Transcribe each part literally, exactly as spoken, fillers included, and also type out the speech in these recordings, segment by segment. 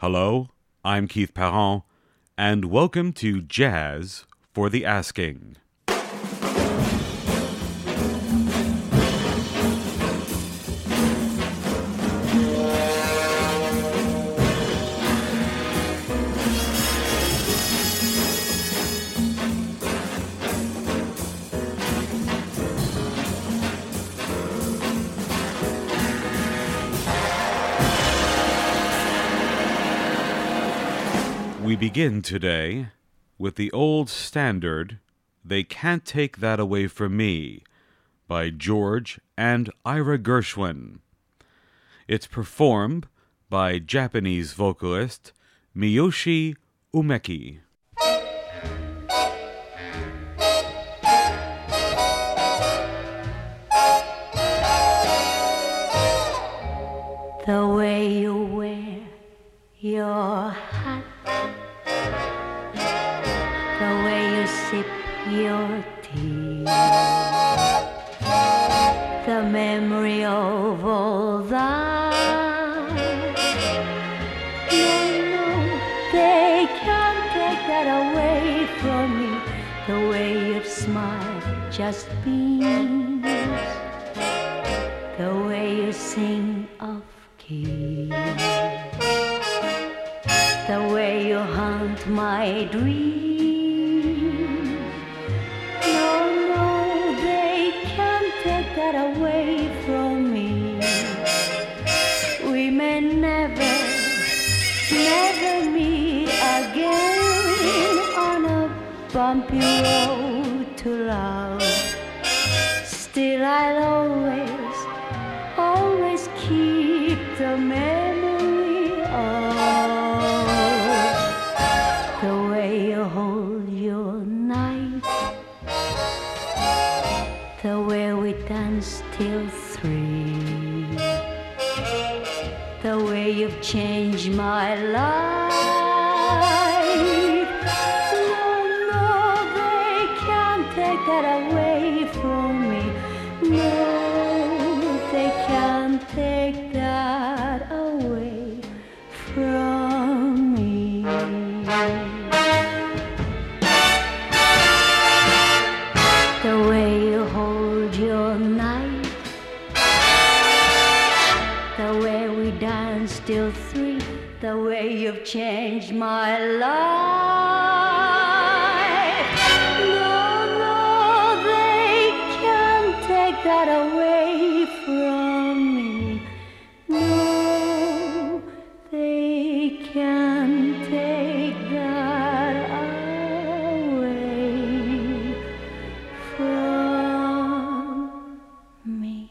Hello, I'm Keith Parent, and welcome to Jazz for the Asking. We begin today with the old standard, They Can't Take That Away From Me, by George and Ira Gershwin. It's performed by Japanese vocalist Miyoshi Umeki. The way you wear your hat, the way you sip your tea, the memory of all that. No, no, they can't take that away from me. The way you smile just beams, the way you sing off key, the way you haunt my dreams. No, no, they can't take that away from me. We may never, never meet again on a bumpy road to love. Still I'll always, always keep the memory of the way you hold your knife, the way we dance till three, the way you've changed my life. No, no, they can't take that away from me. No, they can't take that away from me. The way you hold your knife, the way we dance till three, the way you've changed my life. No, no, they can't take that away from me. No, they can't take that away from me.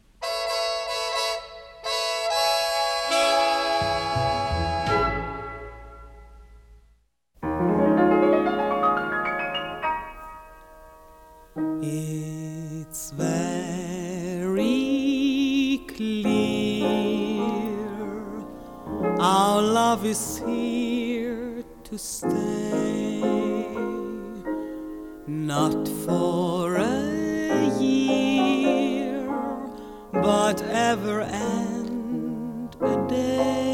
It's very clear our love is here to stay, not for a year, but ever and a day.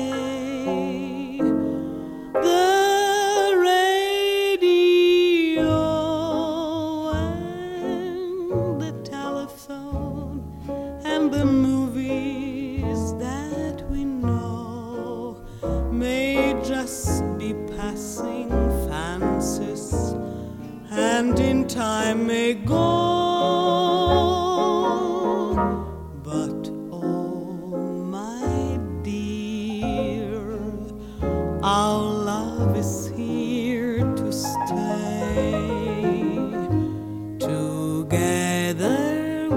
The radio and the telephone and the movies that we know may just be passing fancies, and in time may go. But oh my dear, our love is here to stay. Together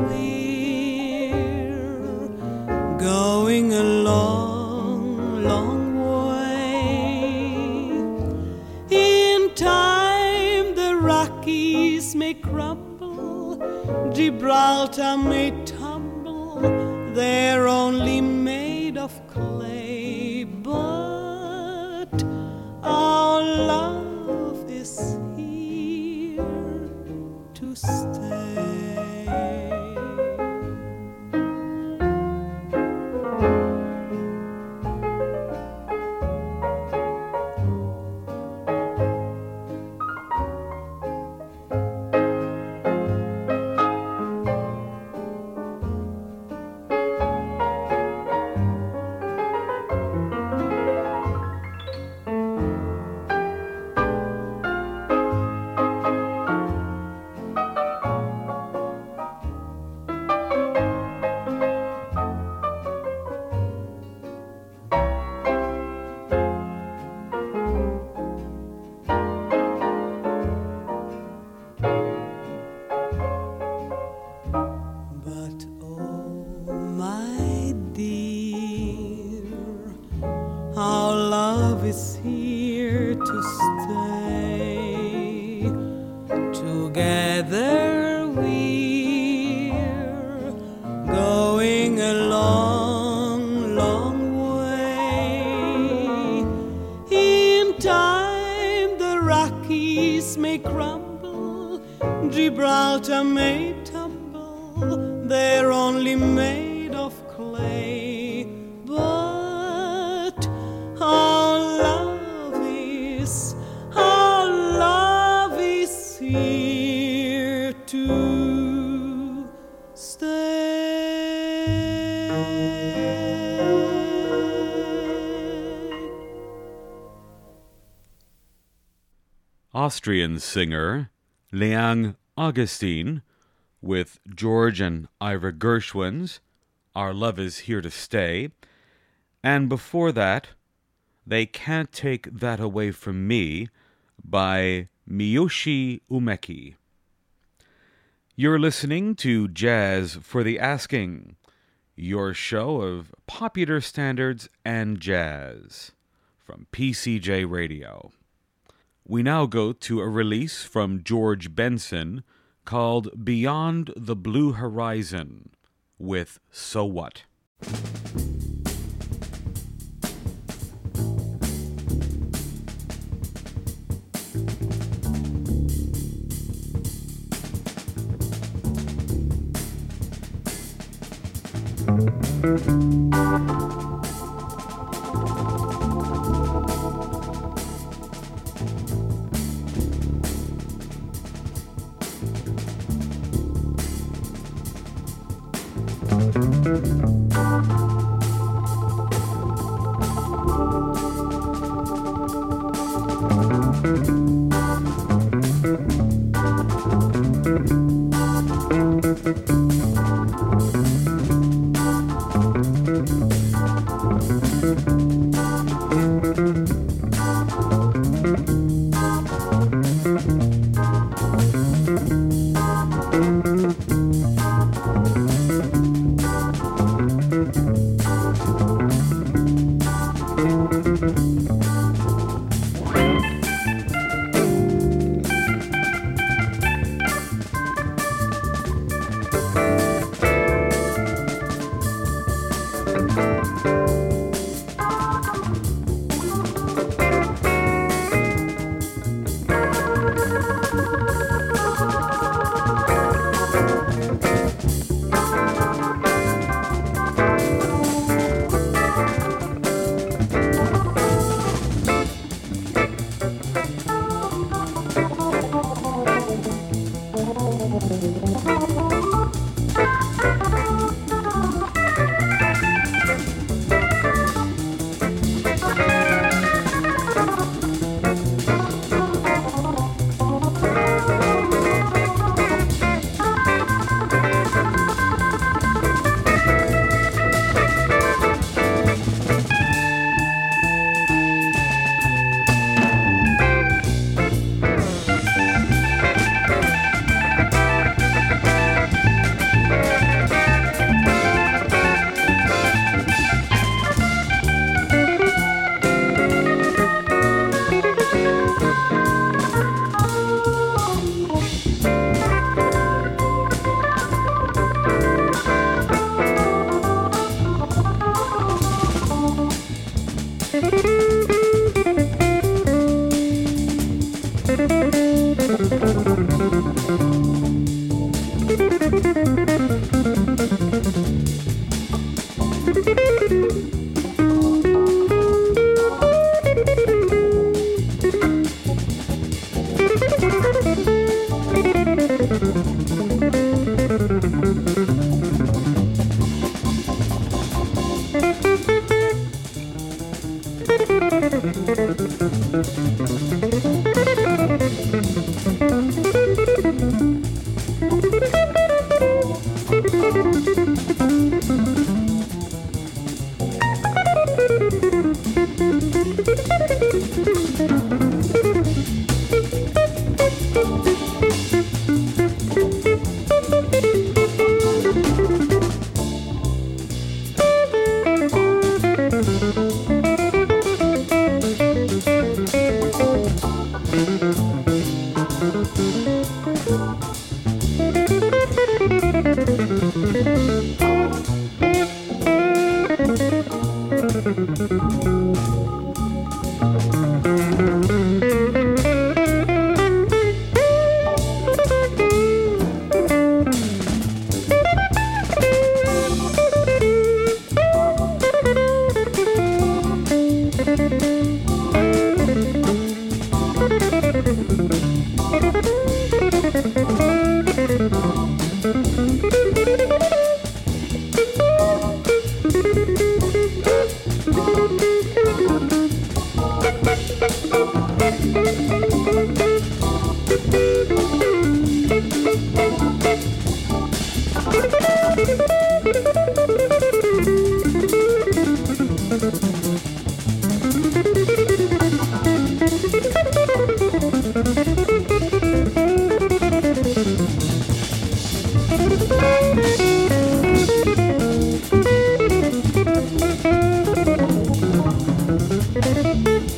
we're going a long, long way. In time the Rockies may crumble, Gibraltar may tumble, they're only made of clay, but our love is here to stay. love is here to stay. Together we're going a long, long way. In time the Rockies may crumble, Gibraltar may tumble, they're only made of clay. But our love is, our love is here to stay. Austrian singer Leon Augustin with George and Ira Gershwin's Our Love Is Here to Stay, and before that, They Can't Take That Away From Me by Miyoshi Umeki. You're listening to Jazz for the Asking, your show of popular standards and jazz from P C J Radio. We now go to a release from George Benson called Beyond the Blue Horizon with So What?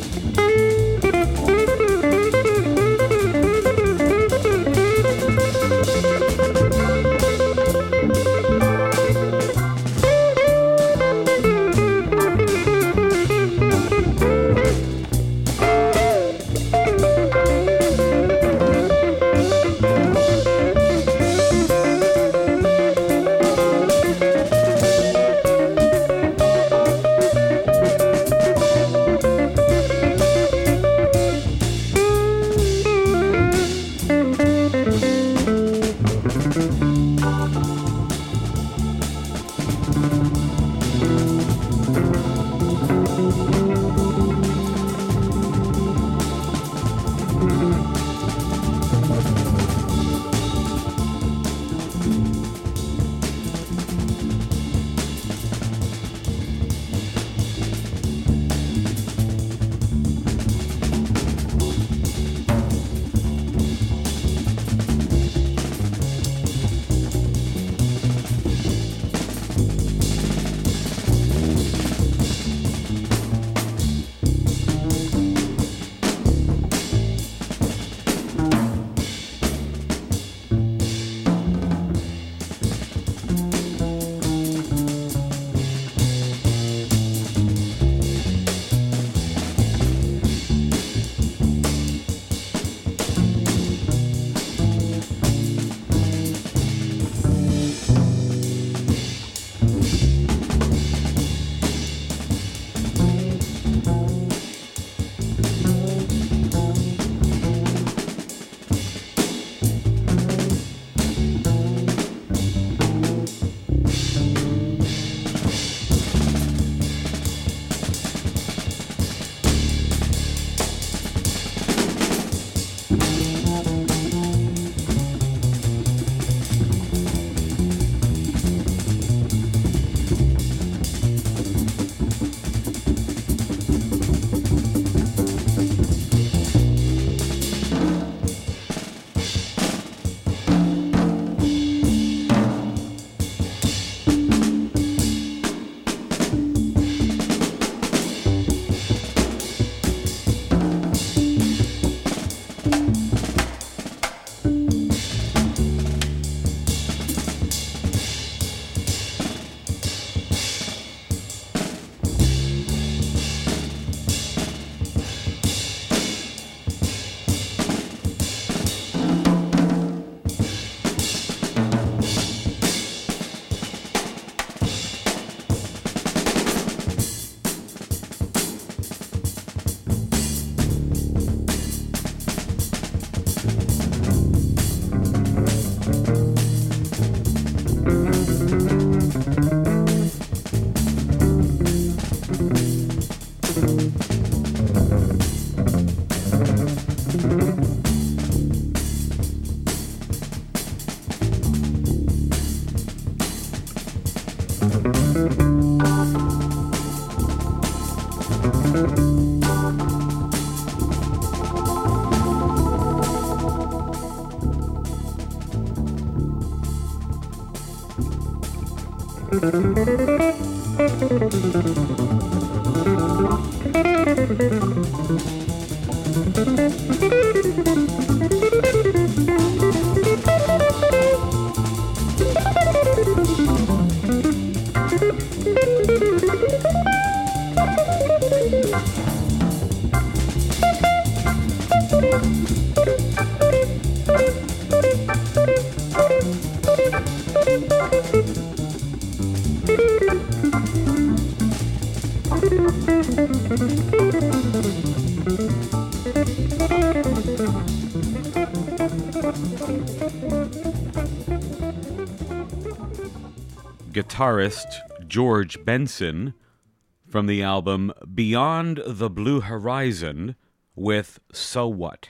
Guitarist George Benson from the album Beyond the Blue Horizon with So What.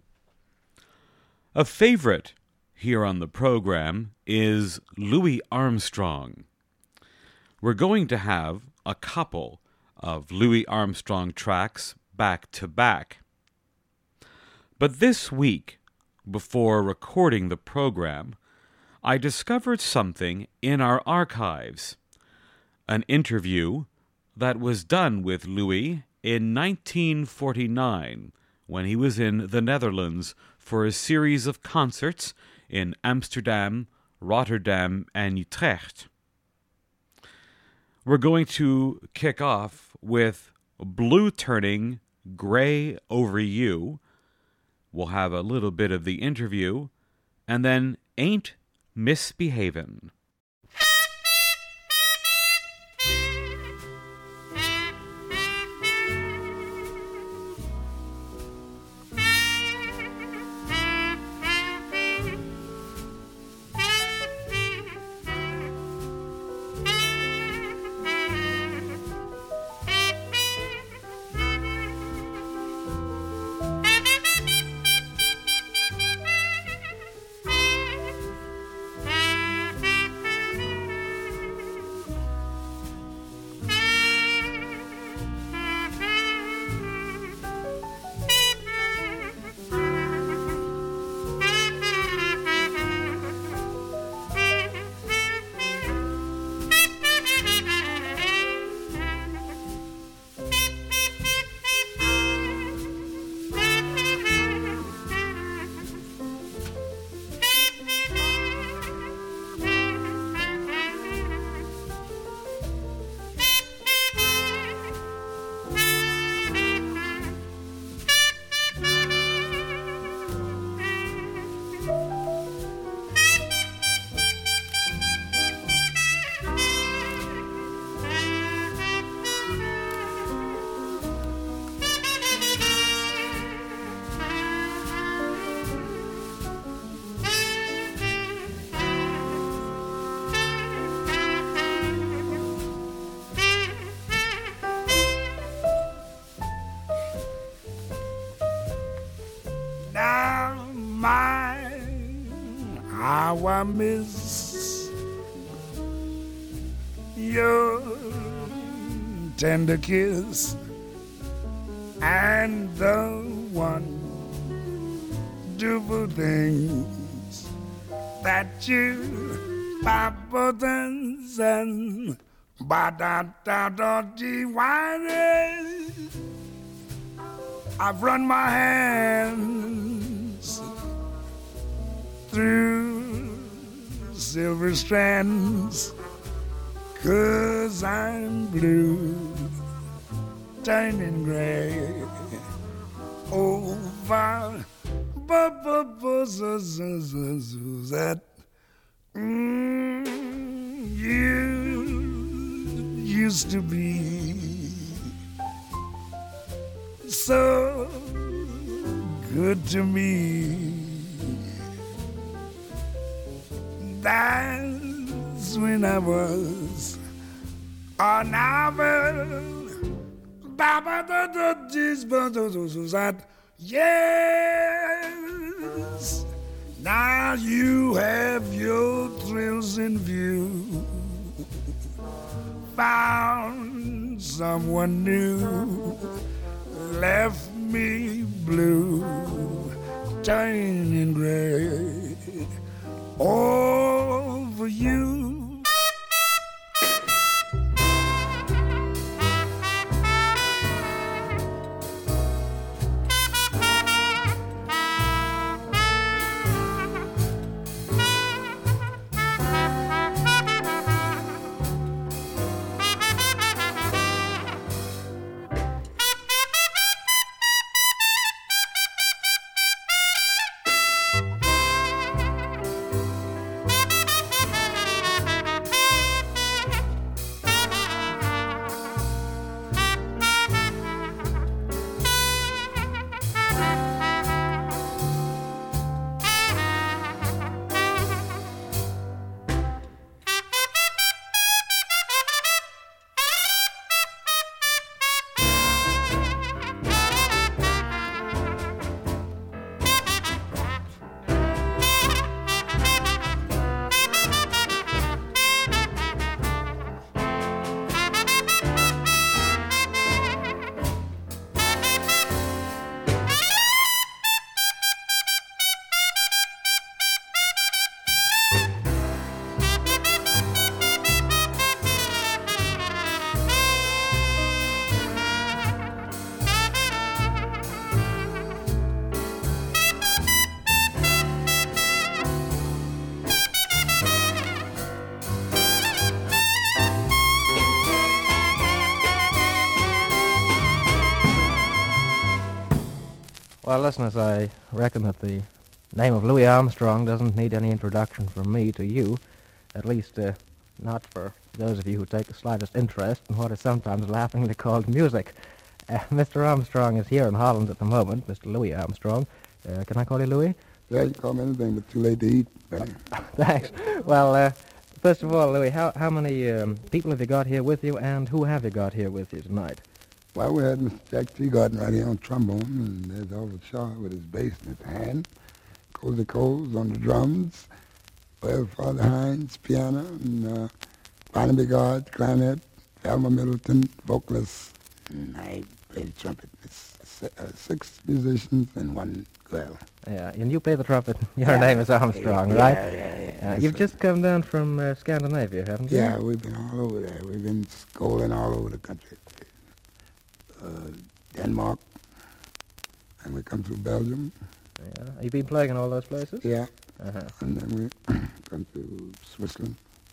A favorite here on the program is Louis Armstrong. We're going to have a couple of Louis Armstrong tracks back to back. But this week, before recording the program, I discovered something in our archives, an interview that was done with Louis in nineteen forty-nine when he was in the Netherlands for a series of concerts in Amsterdam, Rotterdam, and Utrecht. We're going to kick off with Blue Turning Gray Over You. We'll have a little bit of the interview, and then Ain't Misbehavin'. How I miss your tender kiss and the wonderful things that you papa and ba da da da dee whining. I've run my hands through silver strands, 'cause I'm blue, turning gray over that mm, you used to be so good to me. That's when I was a novel. Yes, now you have your thrills in view. Found someone new, left me blue, turning gray over you. Well, listeners, I reckon that the name of Louis Armstrong doesn't need any introduction from me to you, at least uh, not for those of you who take the slightest interest in what is sometimes laughingly called music. Uh, Mister Armstrong is here in Holland at the moment, Mister Louis Armstrong. Uh, can I call you Louis? Yeah, you can call me anything, but too late to eat, Benny. Thanks. Well, uh, first of all, Louis, how, how many um, people have you got here with you, and who have you got here with you tonight? Well, we had Mister Jack Teagarden right here on trombone, and there's Oliver Shaw with his bass in his hand, Cozy Coles on the drums, well, Father Hines, piano, and uh, Barnaby Guard, clarinet, Elmer Middleton, vocalist, and I play the trumpet. It's uh, six musicians and one girl. Yeah, and you play the trumpet. Your Yeah. name is Armstrong, Yeah, right? yeah, yeah, yeah. Uh, you've just come down from uh, Scandinavia, haven't you? Yeah, we've been all over there. We've been schooling all over the country. Uh, Denmark, and we come through Belgium. Yeah. Have you been playing in all those places? Yeah, Uh-huh. and then we come to Switzerland.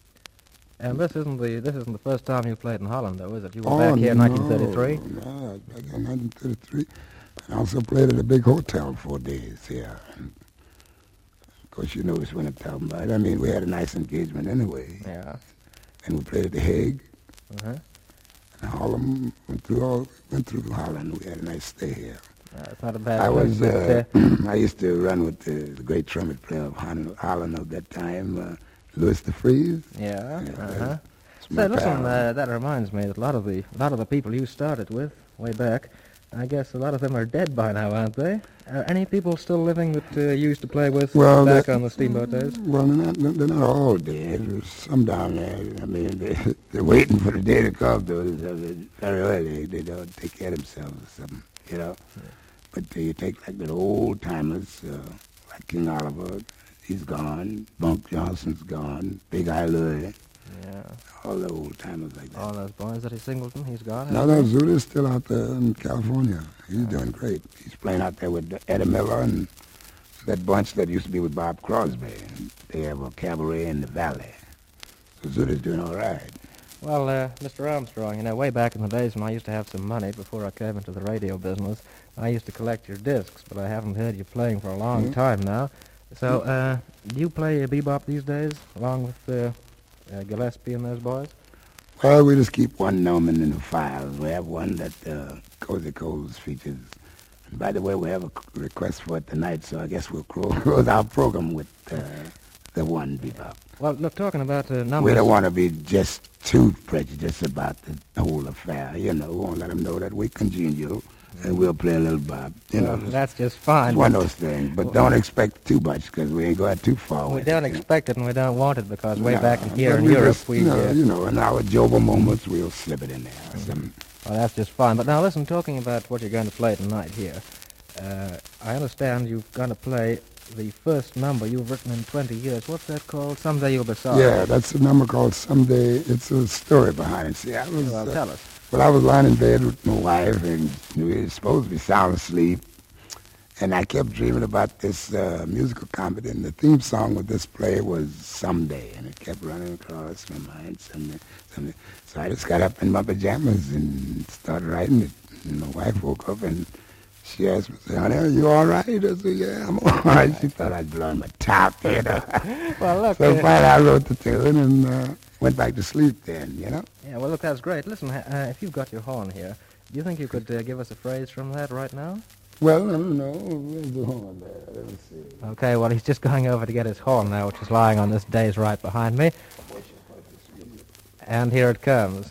And this isn't the this isn't the first time you played in Holland, though, is it? You were back here in nineteen thirty-three. No, back in nineteen thirty-three. And I also played at a big hotel four days here. And of course, you know what I'm talking about. I mean, we had a nice engagement anyway. Yeah. And we played at The Hague. Uh-huh. And Harlem, went through all, went through Holland. We had a nice stay here. Uh, it's not a bad I place, was, but, uh, I used to run with the, the great trumpet player of Hon- Holland of that time, uh, Louis de Vries. yeah. Yeah, Uh-huh. It's So my listen, pal. uh, that reminds me that a lot of the a lot of the people you started with way back, I guess a lot of them are dead by now, aren't they? Are any people still living that uh, you used to play with Well, back that- on the steamboat days? Well, they're not, they're not all dead. There's some down there. I mean, they, they're waiting for the day to come, though. Very early. They don't take care of themselves or something, you know. But uh, you take like the old timers, uh, like King Oliver, he's gone. Bunk Johnson's gone. Big Eye Louie, Yeah. all the old timers like that. All those boys that he's Singleton, he's gone. No, hasn't no, Zuta's still out there in California. He's doing great. He's playing out there with Eddie Miller and that bunch that used to be with Bob Crosby. They have a cabaret in the valley. So Zuta's doing all right. he? Well, uh, Mister Armstrong, you know, way back in the days when I used to have some money before I came into the radio business, I used to collect your discs, but I haven't heard you playing for a long Mhm. time now. So, uh, do you play uh, bebop these days, along with uh, uh, Gillespie and those boys? Well, we just keep one Norman in the files. We have one that uh, Cozy Coles features. And by the way, we have a c- request for it tonight, so I guess we'll clo- close our program with uh, the one bebop. Well, look, talking about uh, We numbers... don't want to be just too prejudiced about the whole affair, you know. We want to let them know that we're congenial, and we'll play a little bop, you Well, know. that's just fine. It's one of those things, but don't expect too much, because we ain't going too far We with don't it, you know. expect it and we don't want it because way Nah, back in here but in we Europe just, we... you know, uh, you know, in our jovial moments, we'll slip it in there or something. Well, that's just fine. But now listen, talking about what you're going to play tonight here, uh, I understand you're going to play the first number you've written in twenty years. What's that called? Someday You'll Be Sorry. Yeah, that's a number called Someday. It's a story behind it. See, I was, Well, uh, tell us. well, I was lying in bed with my wife, and we were supposed to be sound asleep. And I kept dreaming about this uh, musical comedy, and the theme song with this play was Someday, and it kept running across my mind, someday, someday. So I just got up in my pajamas and started writing it. And my wife woke up, and she asked me, honey, are you all right? I said, yeah, I'm all right. She thought I'd blown my top, you know. Well, look. So uh, finally I wrote the tune and uh, went back to sleep then, you know. yeah, well, look, that's great. Listen, uh, if you've got your horn here, do you think you could uh, give us a phrase from that right now? Well, I don't know. Where's the horn there? Let me see. Okay, well, he's just going over to get his horn now, which is lying on this dais right behind me. And here it comes.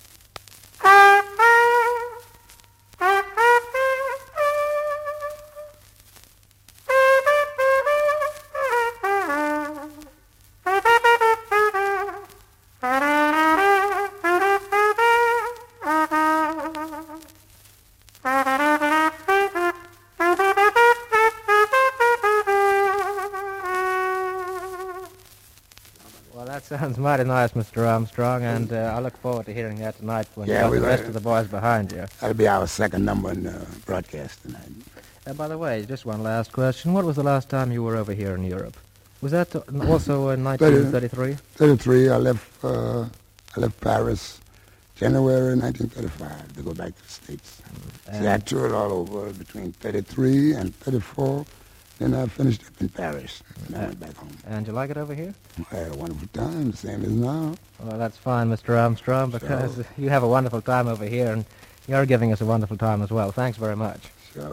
Well, that sounds mighty nice, Mister Armstrong, and uh, I look forward to hearing that tonight when Yeah, you got we the rest like of the boys behind you. That'll be our second number in the broadcast tonight. Uh, by the way, just one last question. What was the last time you were over here in Europe? Was that uh, also in nineteen thirty-three? thirty-three, I left, uh, I left Paris January nineteen thirty-five, to go back to the States. And See, I toured all over between thirty-three and thirty-four. Then I finished up in Paris, and I went back home. and you like it over here? I had a wonderful time, the same as now. Well, that's fine, Mister Armstrong, because Sure. you have a wonderful time over here, and you're giving us a wonderful time as well. Thanks very much. So,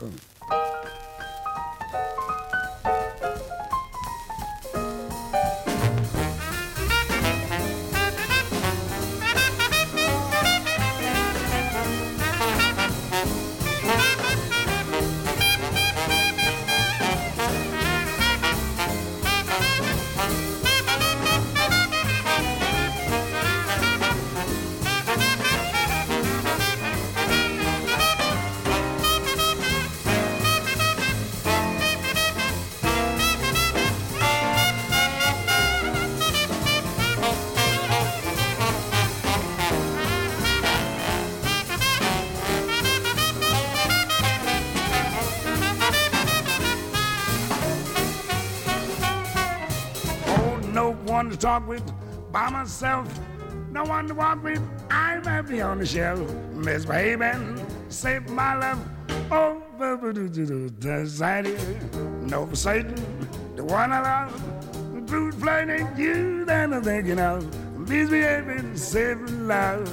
Oh, no one to talk with by myself. No one to walk with. I'm happy on the shelf. Misbehaving, save my love. Oh, anxiety. No for Satan, the one I love. Food flirting you, then I'm thinking of. Misbehaving, saving love.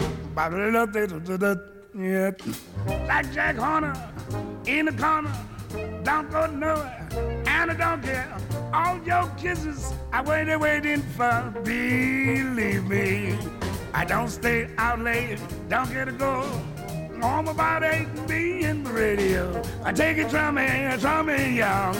Yeah. Like Jack Horner in the corner. Don't go nowhere, and I don't care. All your kisses, I waited, waiting for. Believe me, I don't stay out late, don't get to go. Home about eight and be in the radio. I take it from me, from me young.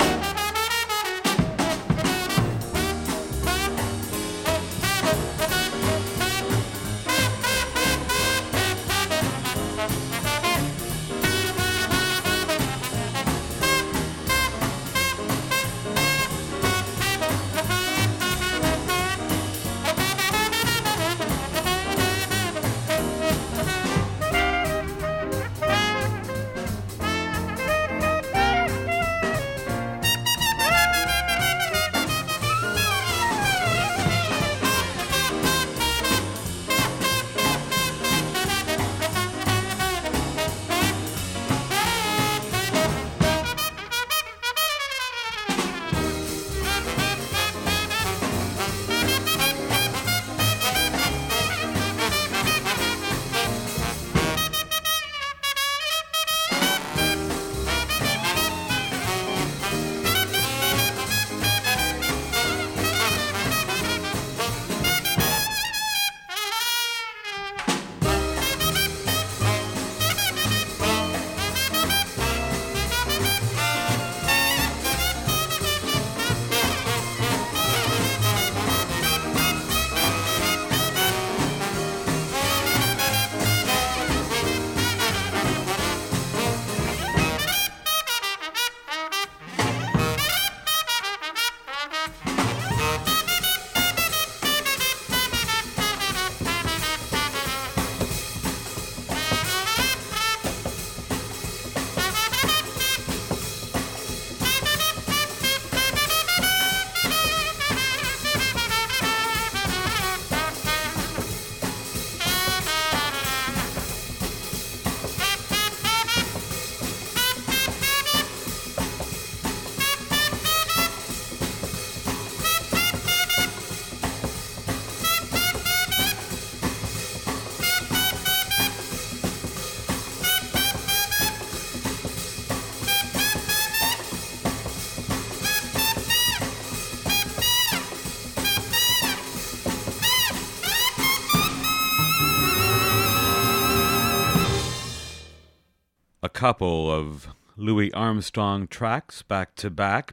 A couple of Louis Armstrong tracks back to back.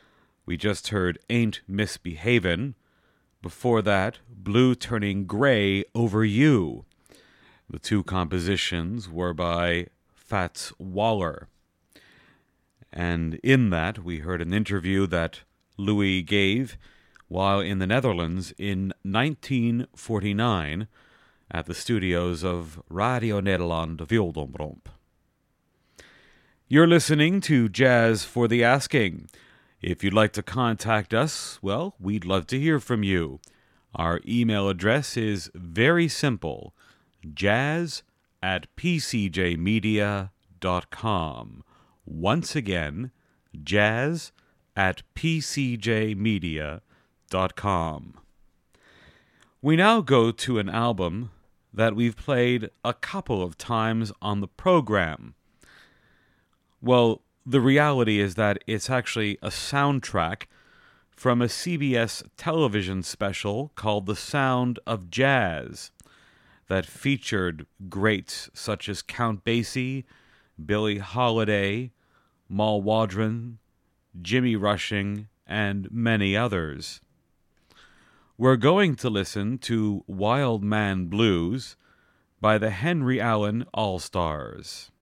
We just heard Ain't Misbehavin'. Before that, Blue Turning Gray Over You. The two compositions were by Fats Waller. And in that, we heard an interview that Louis gave while in the Netherlands in nineteen forty-nine at the studios of Radio Nederland Wildomromp. You're listening to Jazz for the Asking. If you'd like to contact us, well, we'd love to hear from you. Our email address is very simple. jazz at p c j media dot com. Once again, jazz at p c j media dot com. We now go to an album that we've played a couple of times on the program. Well, the reality is that it's actually a soundtrack from a C B S television special called The Sound of Jazz that featured greats such as Count Basie, Billie Holiday, Mal Waldron, Jimmy Rushing, and many others. We're going to listen to Wild Man Blues by the Henry Allen All-Stars.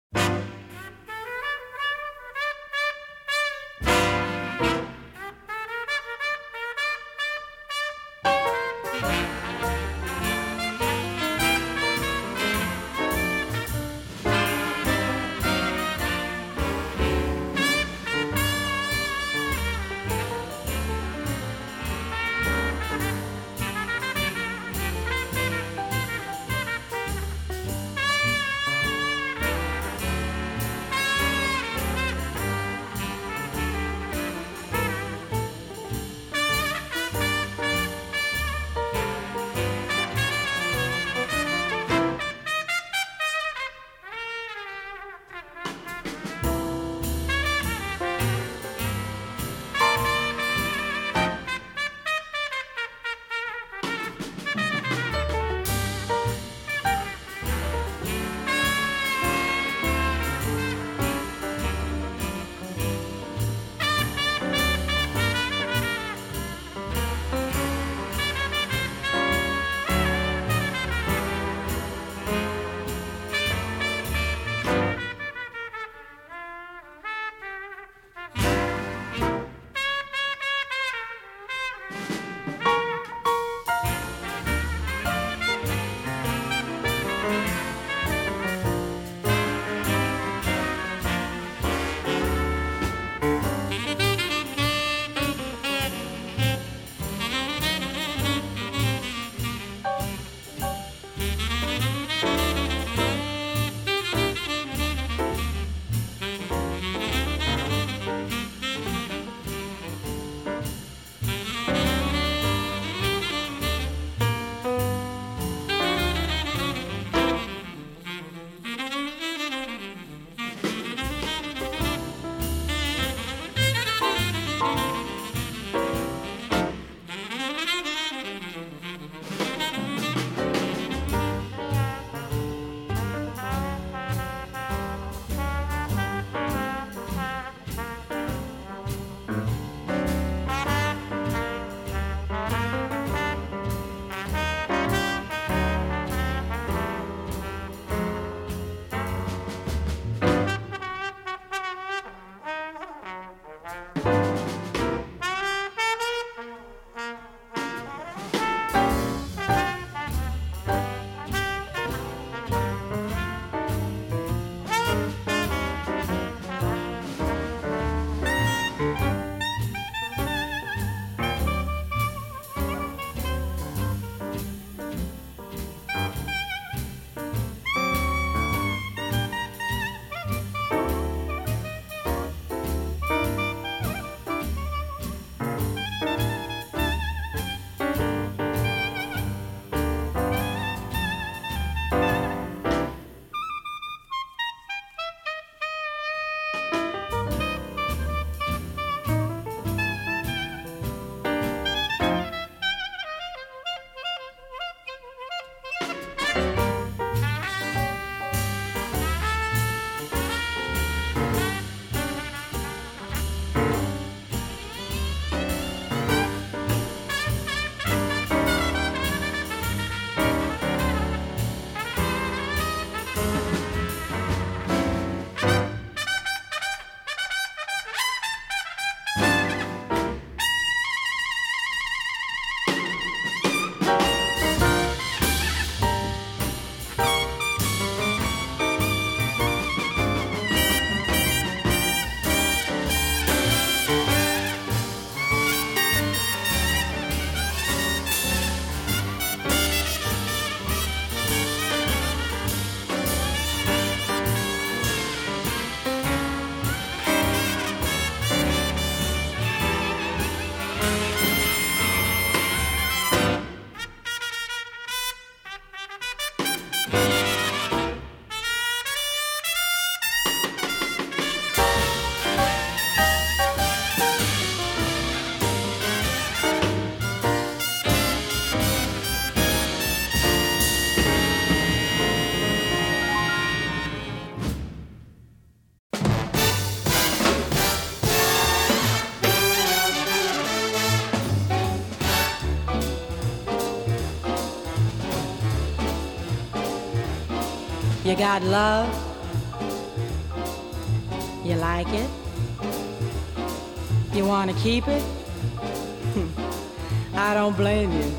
You got love? You like it? You want to keep it? I don't blame you.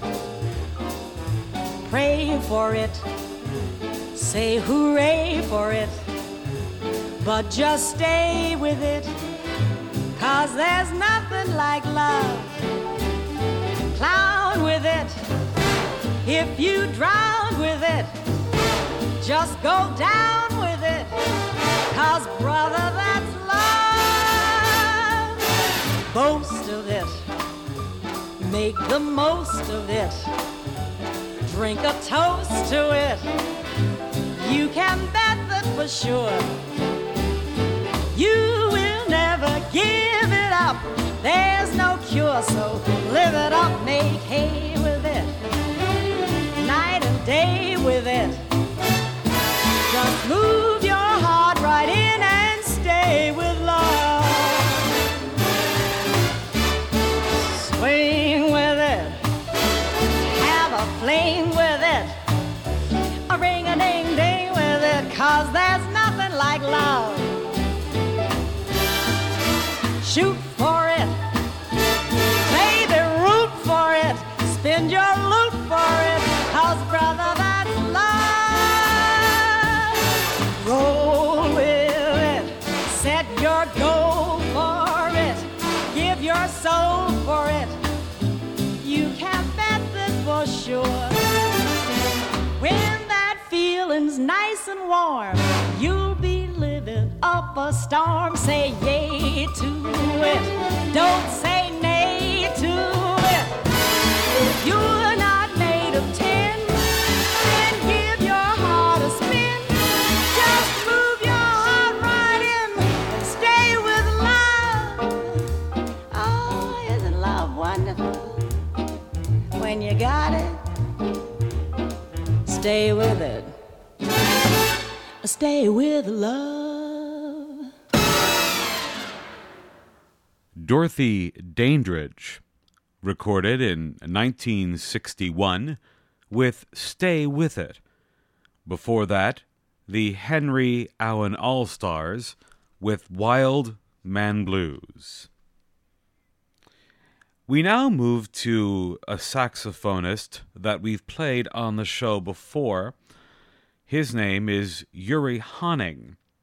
Pray for it. Say hooray for it. But just stay with it. 'Cause there's nothing like love. Clown with it. If you drown with it, just go down with it. 'Cause brother, that's love. Boast of it. Make the most of it. Drink a toast to it. You can bet that for sure. You will never give it up. There's no cure, so live it up. Make hay with it. Night and day with it. Just move your heart right in and stay with love. Swing with it. Have a fling with it. A ring-a-ding-ding with it. 'Cause there's nothing like love. Shoot for it. Baby, root for it. Spend your loot for it. 'Cause brother, that's love. Roll with it. Set your goal for it. Give your soul for it. You can bet that for sure. When that feeling's nice and warm, you'll be living up a storm. Say yay to it. Don't say nay to it. If you're not made of tin, then give your heart a spin. Just move your heart right in and stay with love. Oh, isn't love wonderful? When you got it, stay with it. Stay with love. Dorothy Dandridge, recorded in nineteen sixty-one with Stay With It. Before that, the Henry Owen All-Stars with Wild Man Blues. We now move to a saxophonist that we've played on the show before. His name is Uri Honning.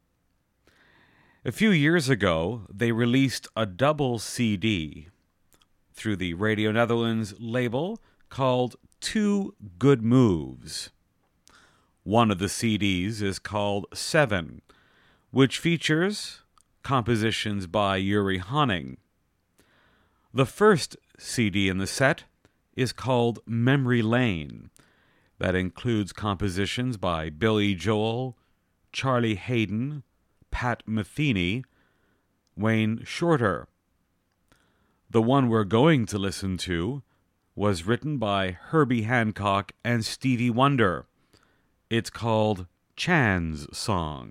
A few years ago, they released a double C D through the Radio Netherlands label called Two Good Moves. One of the C Ds is called Seven, which features compositions by Uri Honning. The first C D in the set is called Memory Lane. That includes compositions by Billy Joel, Charlie Haydn, Pat Metheny, Wayne Shorter. The one we're going to listen to was written by Herbie Hancock and Stevie Wonder. It's called Chan's Song.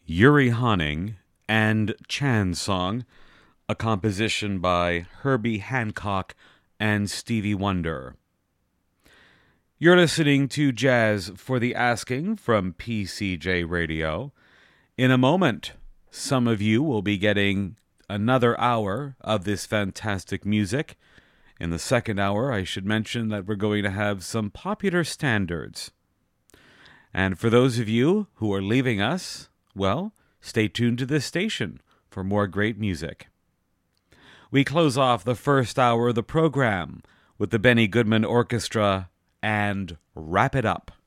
Yuri Haning and Chan Song, a composition by Herbie Hancock and Stevie Wonder. You're listening to Jazz for the Asking from P C J Radio. In a moment, some of you will be getting another hour of this fantastic music. In the second hour, I should mention that we're going to have some popular standards. And for those of you who are leaving us, well, stay tuned to this station for more great music. We close off the first hour of the program with the Benny Goodman Orchestra and Wrap It Up.